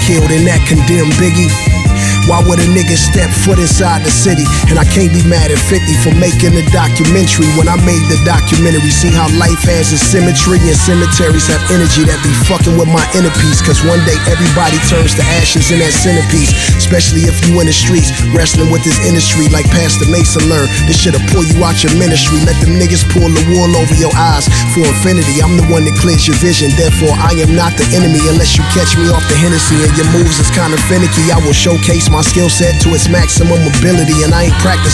killed and that condemned Biggie? Why would a nigga step foot inside the city? And I can't be mad at 50 for making a documentary. When I made the documentary, see how life has a symmetry, and cemeteries have energy that be fucking with my inner peace. Cause one day everybody turns to ashes in that centerpiece. Especially if you in the streets, wrestling with this industry like Pastor Mason learned. This shit'll pull you out your ministry. Let them niggas pull the wool over your eyes for infinity. I'm the one that clears your vision, therefore I am not the enemy. Unless you catch me off the Hennessy and your moves is kinda finicky, I will showcase my skill set to its maximum ability. And I ain't practicing